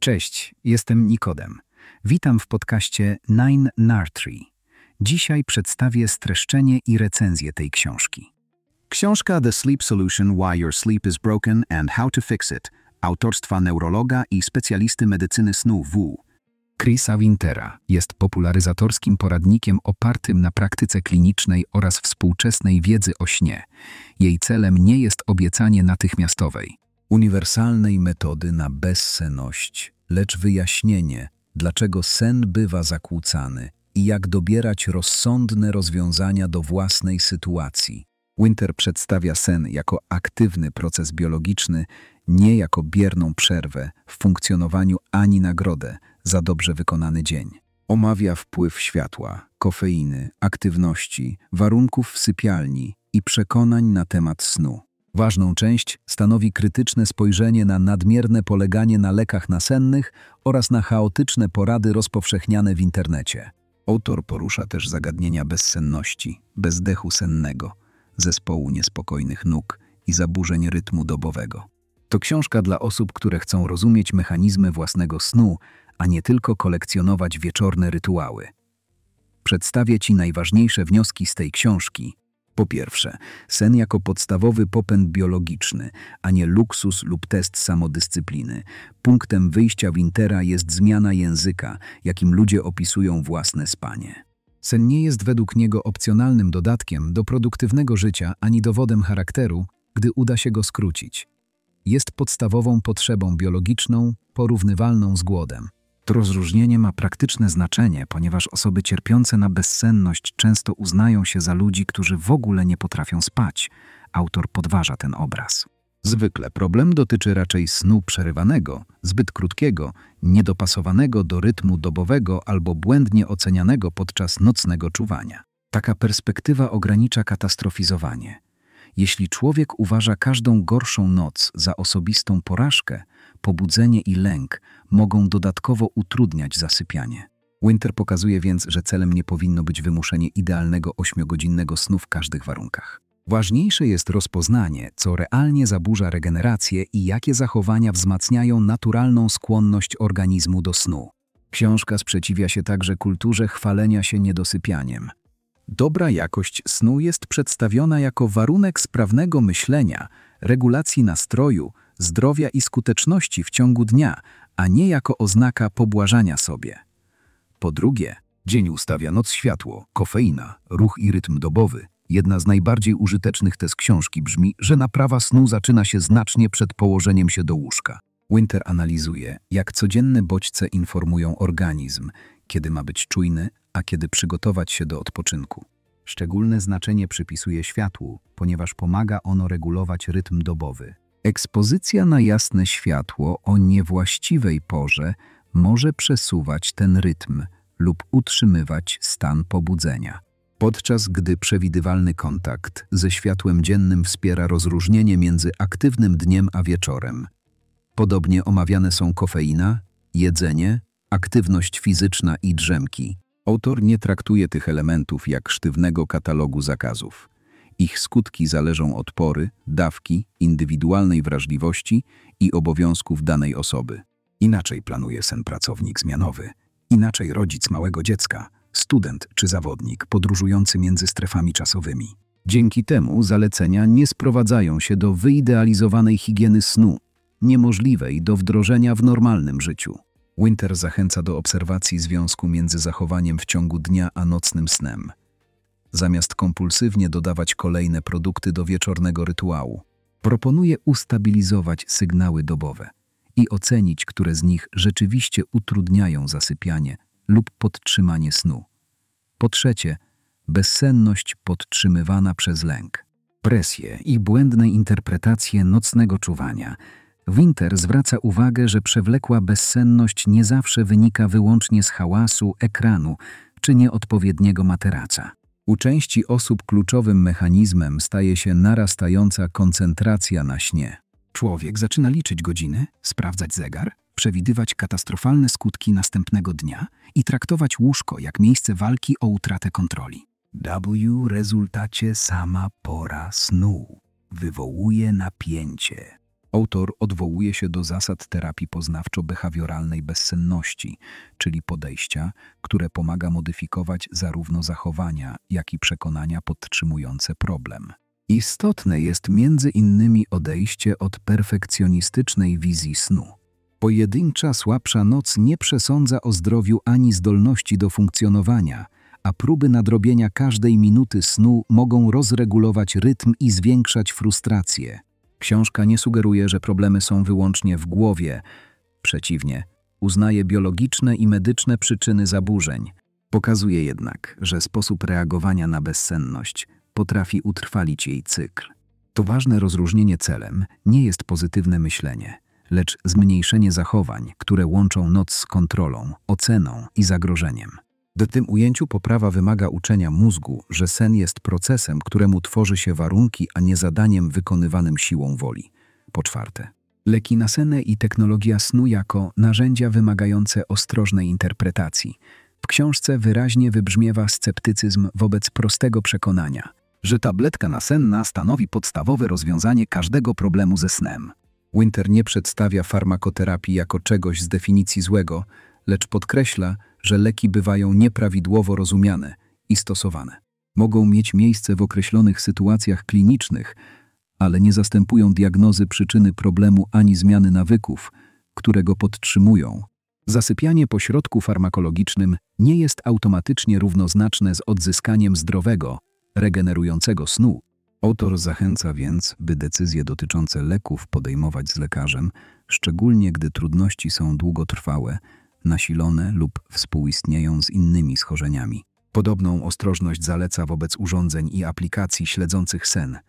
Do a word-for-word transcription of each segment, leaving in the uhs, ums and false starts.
Cześć, jestem Nikodem. Witam w podcaście Nine Nartree. Dzisiaj przedstawię streszczenie i recenzję tej książki. Książka The Sleep Solution – Why Your Sleep is Broken and How to Fix It autorstwa neurologa i specjalisty medycyny snu W. Chrisa Wintera jest popularyzatorskim poradnikiem opartym na praktyce klinicznej oraz współczesnej wiedzy o śnie. Jej celem nie jest obiecanie natychmiastowej, uniwersalnej metody na bezsenność, lecz wyjaśnienie, dlaczego sen bywa zakłócany i jak dobierać rozsądne rozwiązania do własnej sytuacji. Winter przedstawia sen jako aktywny proces biologiczny, nie jako bierną przerwę w funkcjonowaniu ani nagrodę za dobrze wykonany dzień. Omawia wpływ światła, kofeiny, aktywności, warunków w sypialni i przekonań na temat snu. Ważną część stanowi krytyczne spojrzenie na nadmierne poleganie na lekach nasennych oraz na chaotyczne porady rozpowszechniane w internecie. Autor porusza też zagadnienia bezsenności, bezdechu sennego, zespołu niespokojnych nóg i zaburzeń rytmu dobowego. To książka dla osób, które chcą rozumieć mechanizmy własnego snu, a nie tylko kolekcjonować wieczorne rytuały. Przedstawię Ci najważniejsze wnioski z tej książki. Po pierwsze, sen jako podstawowy popęd biologiczny, a nie luksus lub test samodyscypliny. Punktem wyjścia Wintera jest zmiana języka, jakim ludzie opisują własne spanie. Sen nie jest według niego opcjonalnym dodatkiem do produktywnego życia ani dowodem charakteru, gdy uda się go skrócić. Jest podstawową potrzebą biologiczną, porównywalną z głodem. To rozróżnienie ma praktyczne znaczenie, ponieważ osoby cierpiące na bezsenność często uznają się za ludzi, którzy w ogóle nie potrafią spać. Autor podważa ten obraz. Zwykle problem dotyczy raczej snu przerywanego, zbyt krótkiego, niedopasowanego do rytmu dobowego albo błędnie ocenianego podczas nocnego czuwania. Taka perspektywa ogranicza katastrofizowanie. Jeśli człowiek uważa każdą gorszą noc za osobistą porażkę, pobudzenie i lęk mogą dodatkowo utrudniać zasypianie. Winter pokazuje więc, że celem nie powinno być wymuszenie idealnego ośmiogodzinnego snu w każdych warunkach. Ważniejsze jest rozpoznanie, co realnie zaburza regenerację i jakie zachowania wzmacniają naturalną skłonność organizmu do snu. Książka sprzeciwia się także kulturze chwalenia się niedosypianiem. Dobra jakość snu jest przedstawiona jako warunek sprawnego myślenia, regulacji nastroju, zdrowia i skuteczności w ciągu dnia, a nie jako oznaka pobłażania sobie. Po drugie, dzień ustawia, noc światło, kofeina, ruch i rytm dobowy. Jedna z najbardziej użytecznych tez książki brzmi, że naprawa snu zaczyna się znacznie przed położeniem się do łóżka. Winter analizuje, jak codzienne bodźce informują organizm, kiedy ma być czujny, a kiedy przygotować się do odpoczynku. Szczególne znaczenie przypisuje światłu, ponieważ pomaga ono regulować rytm dobowy. Ekspozycja na jasne światło o niewłaściwej porze może przesuwać ten rytm lub utrzymywać stan pobudzenia. Podczas gdy przewidywalny kontakt ze światłem dziennym wspiera rozróżnienie między aktywnym dniem a wieczorem. Podobnie omawiane są kofeina, jedzenie, aktywność fizyczna i drzemki. Autor nie traktuje tych elementów jak sztywnego katalogu zakazów. Ich skutki zależą od pory, dawki, indywidualnej wrażliwości i obowiązków danej osoby. Inaczej planuje sen pracownik zmianowy, inaczej rodzic małego dziecka, student czy zawodnik podróżujący między strefami czasowymi. Dzięki temu zalecenia nie sprowadzają się do wyidealizowanej higieny snu, niemożliwej do wdrożenia w normalnym życiu. Winter zachęca do obserwacji związku między zachowaniem w ciągu dnia a nocnym snem. Zamiast kompulsywnie dodawać kolejne produkty do wieczornego rytuału, proponuje ustabilizować sygnały dobowe i ocenić, które z nich rzeczywiście utrudniają zasypianie lub podtrzymanie snu. Po trzecie, bezsenność podtrzymywana przez lęk, presję i błędne interpretacje nocnego czuwania. Winter zwraca uwagę, że przewlekła bezsenność nie zawsze wynika wyłącznie z hałasu, ekranu czy nieodpowiedniego materaca. U części osób kluczowym mechanizmem staje się narastająca koncentracja na śnie. Człowiek zaczyna liczyć godziny, sprawdzać zegar, przewidywać katastrofalne skutki następnego dnia i traktować łóżko jak miejsce walki o utratę kontroli. W rezultacie sama pora snu wywołuje napięcie. Autor odwołuje się do zasad terapii poznawczo-behawioralnej bezsenności, czyli podejścia, które pomaga modyfikować zarówno zachowania, jak i przekonania podtrzymujące problem. Istotne jest między innymi odejście od perfekcjonistycznej wizji snu. Pojedyncza słabsza noc nie przesądza o zdrowiu ani zdolności do funkcjonowania, a próby nadrobienia każdej minuty snu mogą rozregulować rytm i zwiększać frustrację. Książka nie sugeruje, że problemy są wyłącznie w głowie. Przeciwnie, uznaje biologiczne i medyczne przyczyny zaburzeń. Pokazuje jednak, że sposób reagowania na bezsenność potrafi utrwalić jej cykl. To ważne rozróżnienie celem nie jest pozytywne myślenie, lecz zmniejszenie zachowań, które łączą noc z kontrolą, oceną i zagrożeniem. W tym ujęciu poprawa wymaga uczenia mózgu, że sen jest procesem, któremu tworzy się warunki, a nie zadaniem wykonywanym siłą woli. Po czwarte, leki nasenne i technologia snu jako narzędzia wymagające ostrożnej interpretacji. W książce wyraźnie wybrzmiewa sceptycyzm wobec prostego przekonania, że tabletka nasenna stanowi podstawowe rozwiązanie każdego problemu ze snem. Winter nie przedstawia farmakoterapii jako czegoś z definicji złego, lecz podkreśla, że leki bywają nieprawidłowo rozumiane i stosowane. Mogą mieć miejsce w określonych sytuacjach klinicznych, ale nie zastępują diagnozy przyczyny problemu ani zmiany nawyków, które go podtrzymują. Zasypianie po środku farmakologicznym nie jest automatycznie równoznaczne z odzyskaniem zdrowego, regenerującego snu. Autor zachęca więc, by decyzje dotyczące leków podejmować z lekarzem, szczególnie gdy trudności są długotrwałe, nasilone lub współistnieją z innymi schorzeniami. Podobną ostrożność zaleca wobec urządzeń i aplikacji śledzących sen.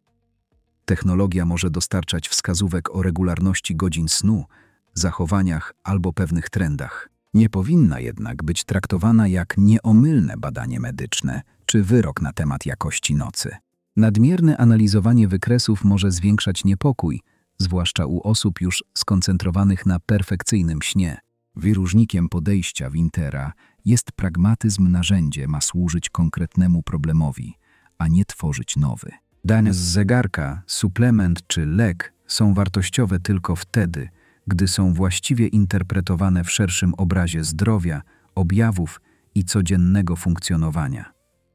Technologia może dostarczać wskazówek o regularności godzin snu, zachowaniach albo pewnych trendach. Nie powinna jednak być traktowana jak nieomylne badanie medyczne czy wyrok na temat jakości nocy. Nadmierne analizowanie wykresów może zwiększać niepokój, zwłaszcza u osób już skoncentrowanych na perfekcyjnym śnie. Wyróżnikiem podejścia Wintera jest pragmatyzm. Narzędzie ma służyć konkretnemu problemowi, a nie tworzyć nowy. Dane z zegarka, suplement czy lek są wartościowe tylko wtedy, gdy są właściwie interpretowane w szerszym obrazie zdrowia, objawów i codziennego funkcjonowania.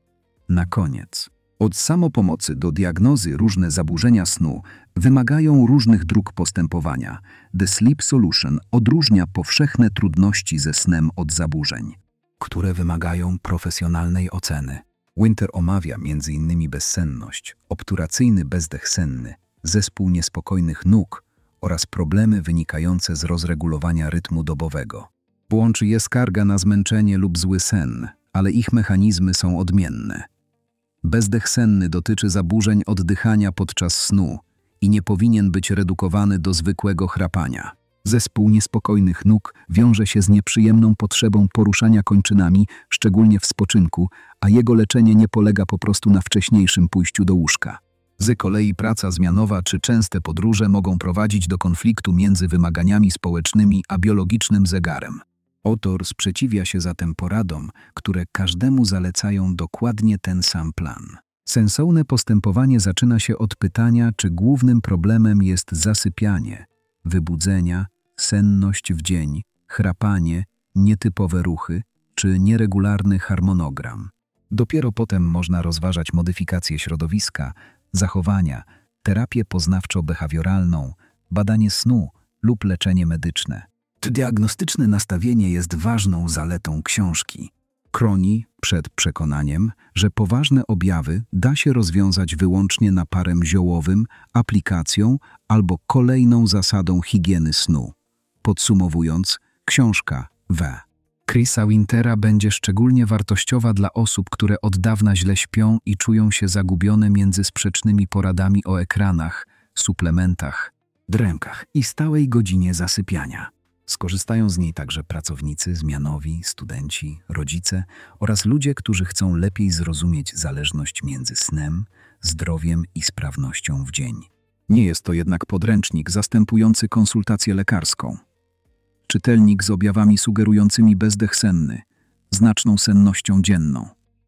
Na koniec, od samopomocy do diagnozy różne zaburzenia snu wymagają różnych dróg postępowania. The Sleep Solution odróżnia powszechne trudności ze snem od zaburzeń, które wymagają profesjonalnej oceny. Winter omawia między innymi bezsenność, obturacyjny bezdech senny, zespół niespokojnych nóg oraz problemy wynikające z rozregulowania rytmu dobowego. Łączy je skarga na zmęczenie lub zły sen, ale ich mechanizmy są odmienne. Bezdech senny dotyczy zaburzeń oddychania podczas snu i nie powinien być redukowany do zwykłego chrapania. Zespół niespokojnych nóg wiąże się z nieprzyjemną potrzebą poruszania kończynami, szczególnie w spoczynku, a jego leczenie nie polega po prostu na wcześniejszym pójściu do łóżka. Z kolei praca zmianowa czy częste podróże mogą prowadzić do konfliktu między wymaganiami społecznymi a biologicznym zegarem. Autor sprzeciwia się zatem poradom, które każdemu zalecają dokładnie ten sam plan. Sensowne postępowanie zaczyna się od pytania, czy głównym problemem jest zasypianie, wybudzenia, senność w dzień, chrapanie, nietypowe ruchy czy nieregularny harmonogram. Dopiero potem można rozważać modyfikację środowiska, zachowania, terapię poznawczo-behawioralną, badanie snu lub leczenie medyczne. To diagnostyczne nastawienie jest ważną zaletą książki. Chroni przed przekonaniem, że poważne objawy da się rozwiązać wyłącznie naparem ziołowym, aplikacją albo kolejną zasadą higieny snu. Podsumowując, książka W. Chrisa Wintera będzie szczególnie wartościowa dla osób, które od dawna źle śpią i czują się zagubione między sprzecznymi poradami o ekranach, suplementach, drękach i stałej godzinie zasypiania. Skorzystają z niej także pracownicy zmianowi, studenci, rodzice oraz ludzie, którzy chcą lepiej zrozumieć zależność między snem, zdrowiem i sprawnością w dzień. Nie jest to jednak podręcznik zastępujący konsultację lekarską. Czytelnik z objawami sugerującymi bezdech senny, znaczną sennością dzienną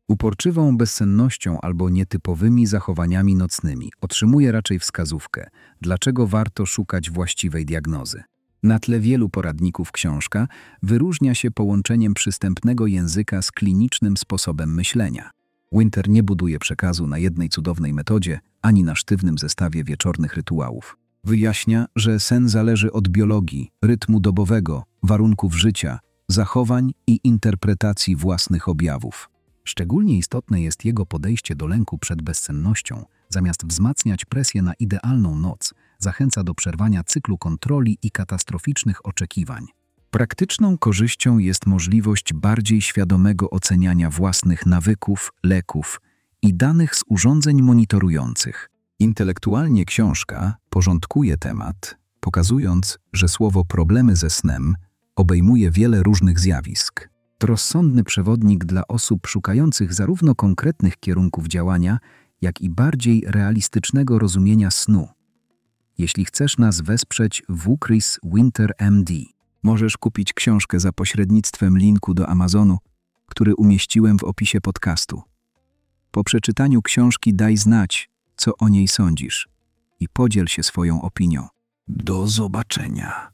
Uporczywą bezsennością albo nietypowymi zachowaniami nocnymi otrzymuje raczej wskazówkę, dlaczego warto szukać właściwej diagnozy. Na tle wielu poradników książka wyróżnia się połączeniem przystępnego języka z klinicznym sposobem myślenia. Winter nie buduje przekazu na jednej cudownej metodzie, ani na sztywnym zestawie wieczornych rytuałów. Wyjaśnia, że sen zależy od biologii, rytmu dobowego, warunków życia, zachowań i interpretacji własnych objawów. Szczególnie istotne jest jego podejście do lęku przed bezsennością. Zamiast wzmacniać presję na idealną noc, zachęca do przerwania cyklu kontroli i katastroficznych oczekiwań. Praktyczną korzyścią jest możliwość bardziej świadomego oceniania własnych nawyków, leków i danych z urządzeń monitorujących. Intelektualnie książka porządkuje temat, pokazując, że słowo problemy ze snem obejmuje wiele różnych zjawisk. To rozsądny przewodnik dla osób szukających zarówno konkretnych kierunków działania, jak i bardziej realistycznego rozumienia snu. Jeśli chcesz nas wesprzeć w Chris Winter M D, możesz kupić książkę za pośrednictwem linku do Amazonu, który umieściłem w opisie podcastu. Po przeczytaniu książki daj znać, co o niej sądzisz i podziel się swoją opinią. Do zobaczenia.